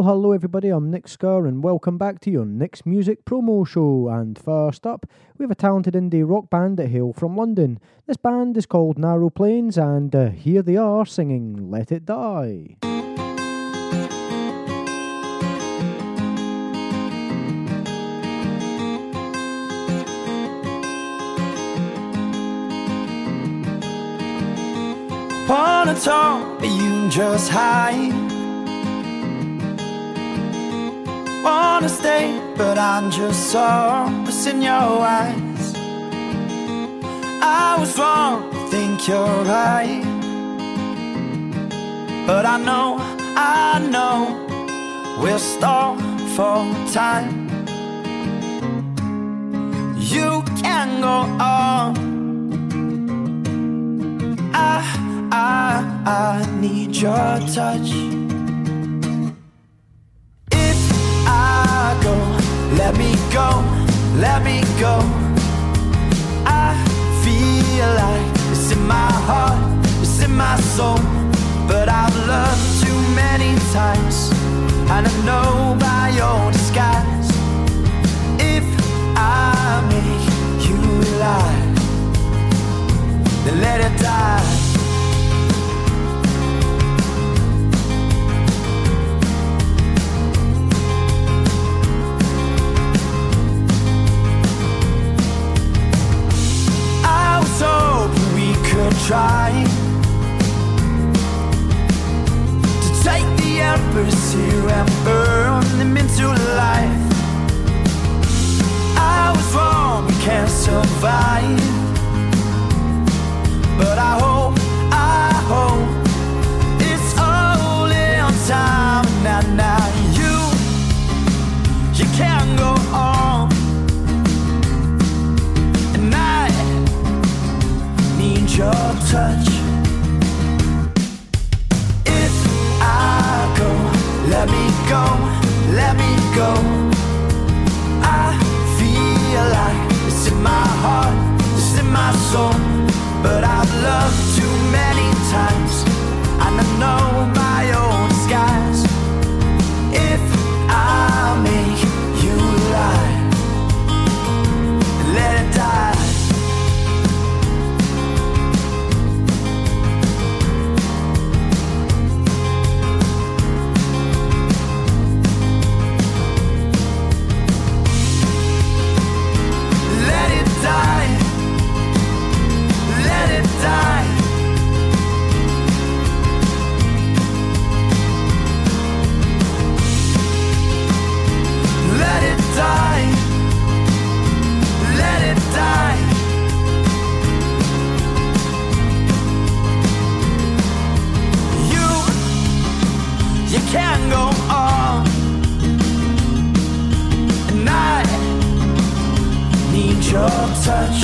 hello everybody, I'm Nick Skur and welcome back to your Nick's Music promo show. And first up, we have a talented indie rock band that hail from London. This band is called Narrow Plains and here they are singing Let It Die. Wanna talk, but you just hide. Wanna stay, but I'm just so what's in your eyes. I was wrong to think you're right, but I know we'll stall for time. You can go on. I need your touch. If I go, let me go, let me go. I feel like it's in my heart, it's in my soul. But I've loved too many times, and I know by your disguise. If I make you lie, then let it die. Hoping we could try to take the embers here and burn them into life. I was wrong, we can't survive, but I hope it's all in time. Now you can't go on. Your touch. If I go, let me go, let me go. I feel like it's in my heart, it's in my soul. But I've loved too many times, and I know my own disguise. If I make you lie, let it die. Can go on, and I need your touch.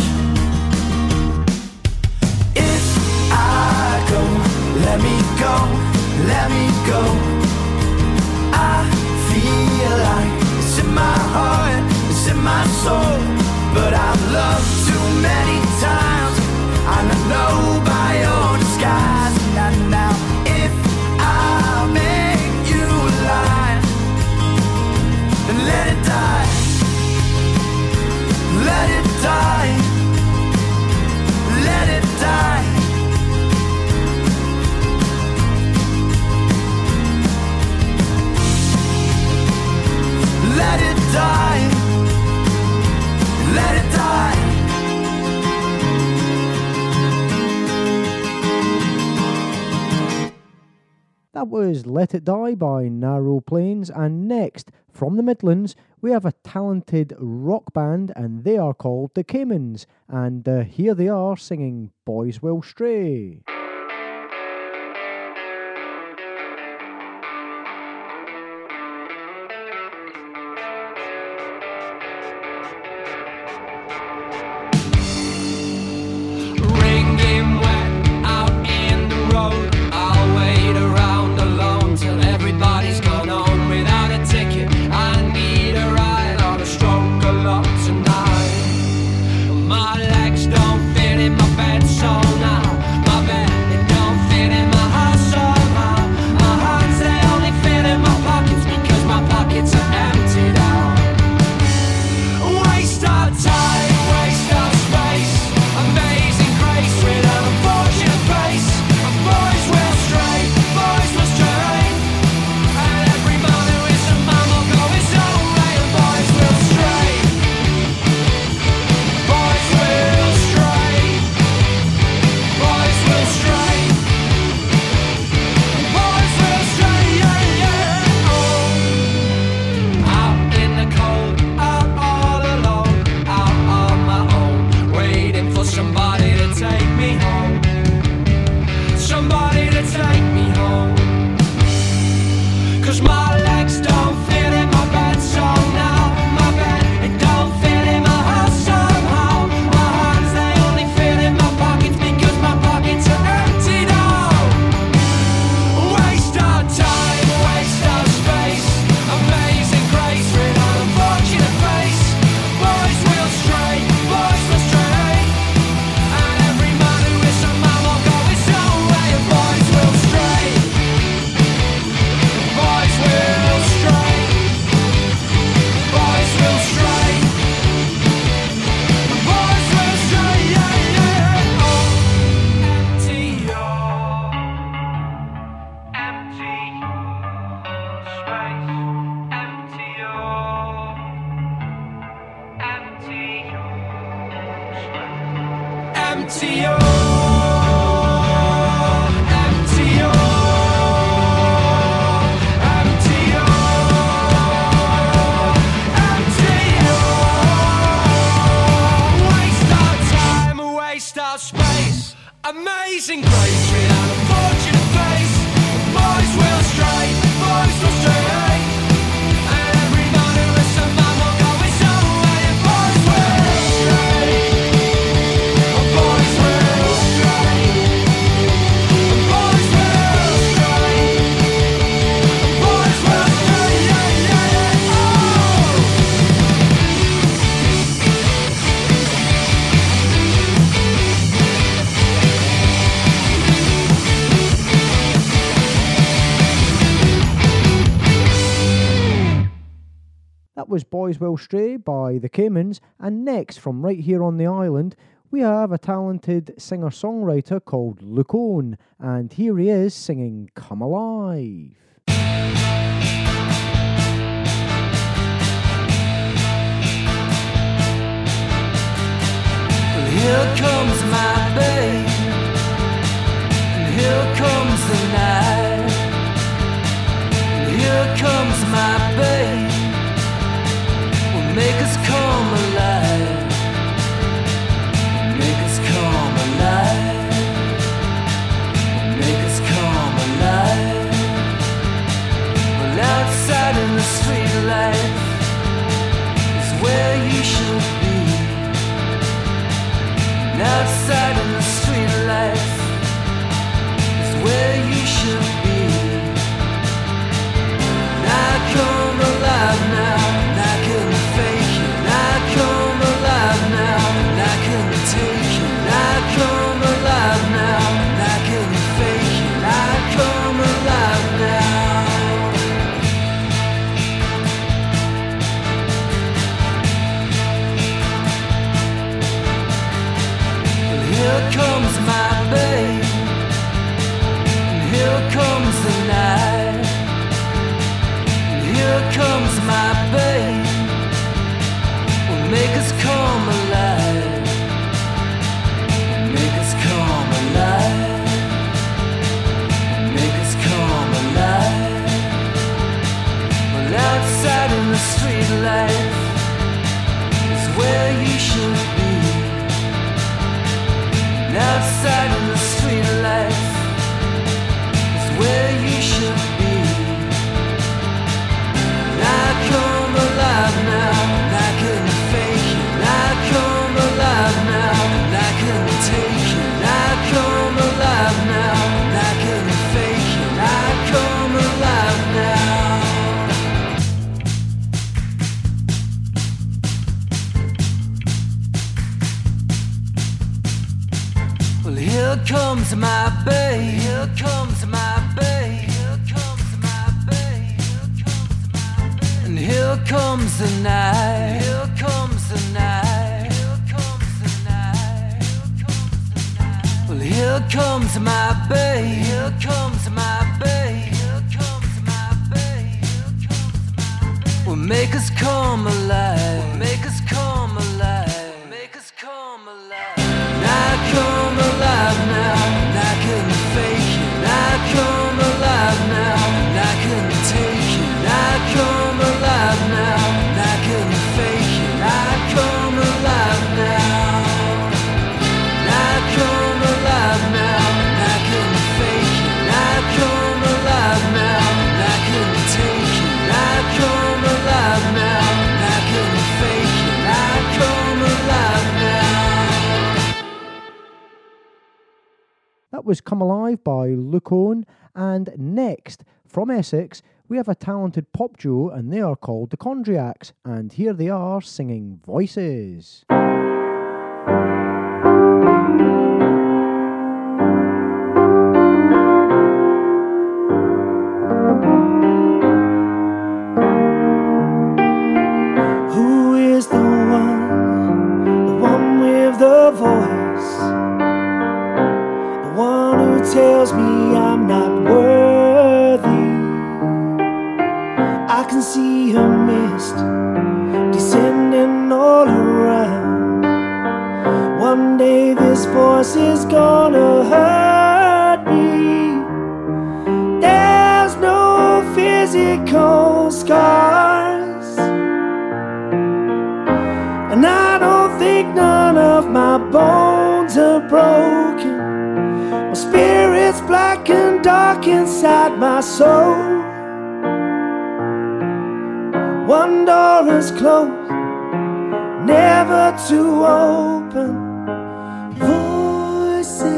If I go, let me go, let me go. I feel like it's in my heart, it's in my soul. But I've loved too many times, and I know by your disguise. And now if I make you lie, then let it die, let it die, let it die. Let it die, let it die. That was Let It Die by Narrow Plains, and next, from the Midlands, we have a talented rock band and they are called the Caymans, and here they are singing Boys Will Stray. My legs don't fit in my bed, so now my bed Amazing grace without a fortunate face. Boys will stray, boys will stray. And every man who is a man will go his own way. And boys will stray. Boys will stray. Boys will stray. Boys will stray. Yeah, yeah, yeah. Oh! That was Boys Will Stray by the Caymans, and next, from right here on the island, we have a talented singer-songwriter called Luke Owen, and here he is singing Come Alive. Well, here comes my babe, and here comes the night, and here comes my babe. Make us come alive. Make us come alive. Make us come alive. Well, outside in the street life is where you should be. And outside in the street life is where you should be. And I come alive now. Comes my babe, and here comes the night, and here comes my babe, will make us come alive, make us come alive, make us come alive. Well, outside in the street life is where you should be. Outside in the street life is where you should be. And I come alive now, and I couldn't fake it. And I come alive now, and I couldn't take it. And I come alive now, and I couldn't fake it. And I come alive now. Here comes my babe, here comes my babe, here comes my babe, here comes my babe. And here comes the night, here comes the night, here comes the night, here comes the night. Well, here comes my babe, here comes my babe, here comes my babe, here comes my babe. Will make us come alive, will make us come alive, make us come alive. And I come alive now, and I couldn't fake it. And I come alive now, and I couldn't take it. And I come alive now, and I couldn't fake it. And I come alive now, and I come alive now, and I couldn't fake it. And I come alive now, and I couldn't take it. And I come alive now, and I couldn't fake it. And I come alive now. That was Come Alive by Luke Owen, and next, from Essex, we have a talented pop duo, and they are called the Chondriacs, and here they are singing Voices. Who is the one with the voice? One who tells me I'm not worthy. I can see her mist descending all around. One day this voice dark inside my soul. One door is closed, never to open. Voices,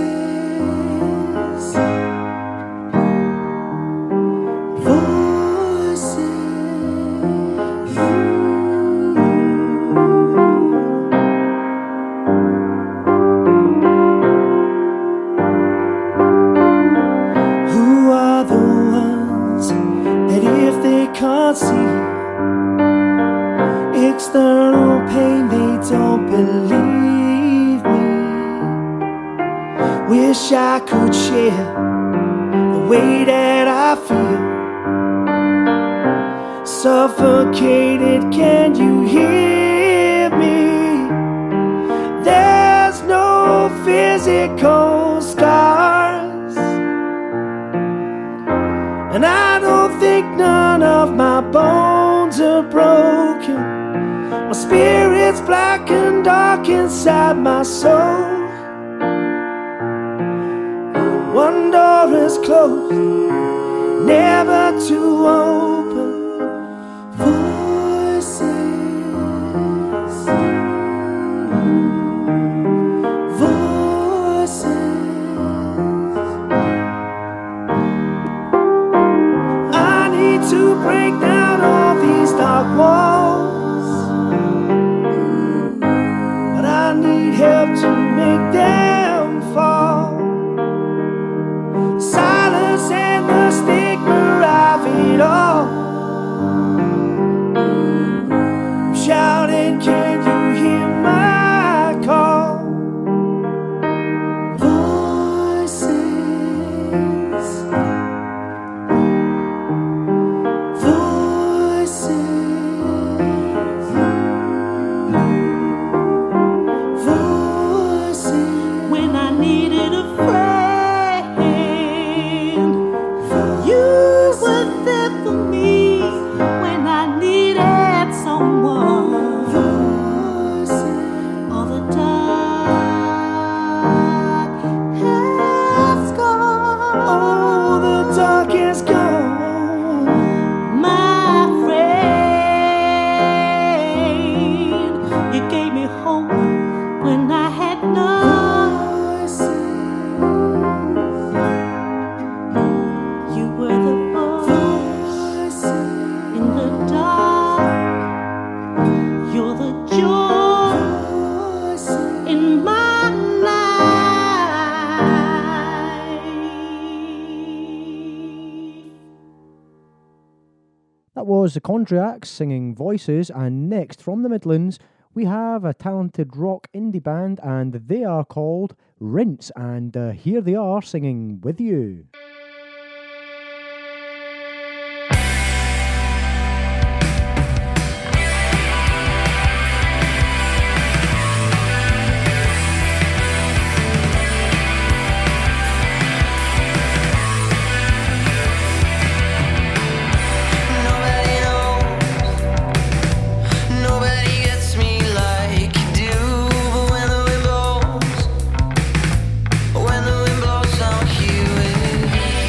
voices. Who are the ones that if they can't see external pain, they don't believe me? Wish I could share the way that I feel. Suffocated, can you hear me? There's no physical scars, and I don't think none of my bones are broken. My spirit's black and dark inside my soul. One door is closed, never to open. Voices, voices. I need to break down all these dark walls, but I need help to make them fall. Silence and the stigma of it all. I'm shouting, can you hear my call? Voices, voices. When I needed a friend, you were there for me. When I needed someone, all the dark has gone. Oh, the dark is gone. My friend, you gave me hope when I had none. You were the voice in the dark. You're the joy in my life. That was the Chondriacs singing Voices, and next from the Midlands we have a talented rock indie band, and they are called Rinse, and here they are singing With You. Nobody knows, nobody gets me like you do. But when the wind blows, I'm here with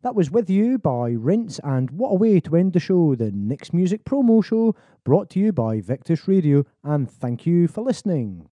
That was With You by Rinse, and what a way to end the show, the Nick's Music promo show, brought to you by Victus Radio, and thank you for listening.